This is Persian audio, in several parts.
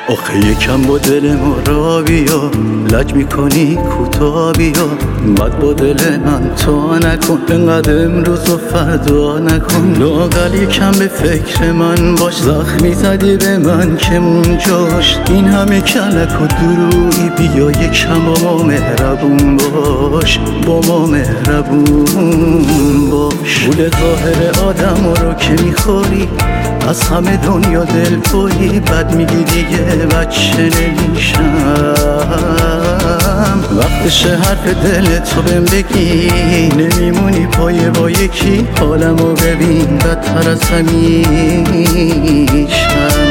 آخه یکم با دل ما را بیا، لج میکنی کوتاه بیا، بد با دل من تا نکن، انقدر امروز و فردا نکن. لااقل یکم به فکر من باش، زخمی زدی به من که اونجاش این همه کلک و درویی. بیا یکم با ما مهربون باش، با ما مهربون باش. گول ظاهر آدم رو که میخوری، از همه دنیا دل پری، بد میگی دیگه بچه نمیشم. وقتش حرف دل تو بهم بگی، نمیمونی پایه با یکی، حالمو ببین بدتر از همیشم.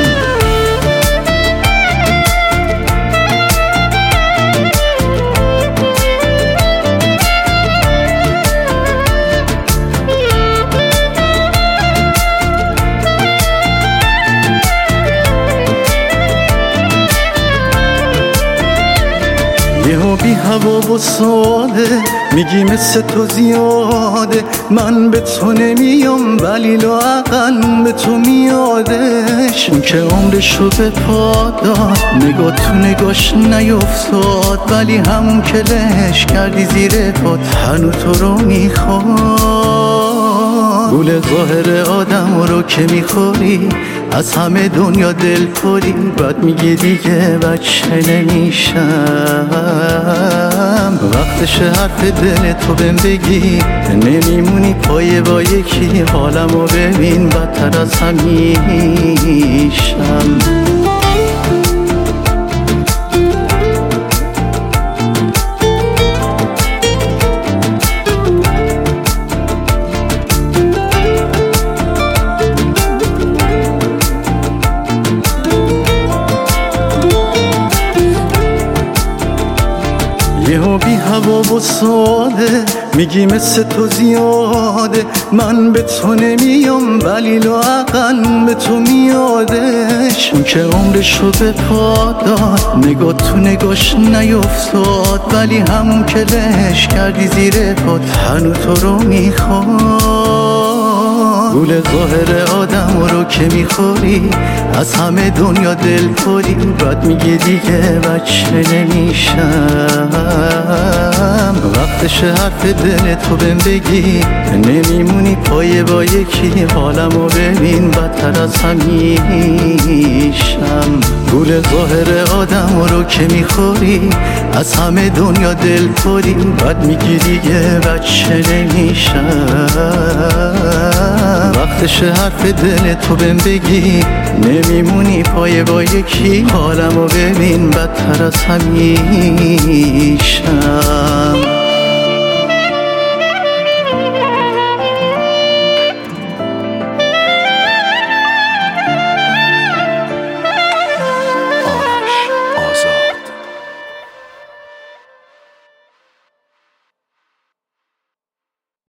یهو بی هوا و ساده میگی مثل تو زیاده، من به تو نمیام ولی لااقل به تو میادش. اون که عمرشو به پا داد، نگاه تو نگاش نیفتاد، ولی همون که لش کردی زیر پات هنو تو رو میخواد. گول ظاهر آدم رو که میخوری، از همه دنیا دل پری، بد میگی دیگه بچه نمیشم. وقتش حرف دل تو بهم بگی، نمیمونی پایه با یکی، حالمو ببین بدتر از همیشم. یهو بی هوا و ساده میگی مثل تو زیاده، من به تو نمیام ولی لااقل به تو میادش. اون که عمرشو به پا داد، نگاه تو نگاش نیفتاد، ولی همون که لش کردی زیر پات هنو تو رو میخواد. گول ظاهر آدم رو که میخوری، از همه دنیا دل پری، بد میگی دیگه بچه نمیشم. وقتش حرف دل تو بهم بگی، نمیمونی پایه با یکی، حالمو ببین بدتر از همیشم. گول ظاهر آدم رو که میخوری، از همه دنیا دل پری، بد میگی دیگه بچه نمیشم. وقتش حرف دل تو بهم بگی، نمیمونی پایه با یکی، حالمو ببین بدتر از همیشم.